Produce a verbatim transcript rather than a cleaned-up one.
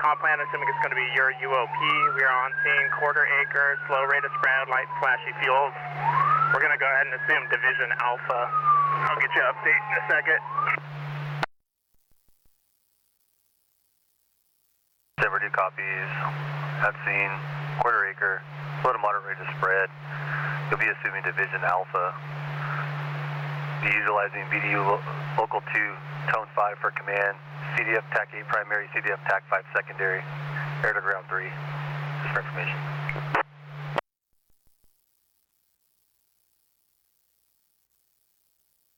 comp plan, assuming it's going to be your U O P. We are on scene, quarter acre, slow rate of spread, light flashy fuels. We're going to go ahead and assume Division Alpha. I'll get you an update in a second. Denver two copies. At scene, quarter acre, slow to moderate rate of spread. You'll be assuming Division Alpha. Be utilizing B D U lo Local two, Tone five for command. C D F T A C eight primary, C D F T A C five secondary. Air to ground three. Just for information.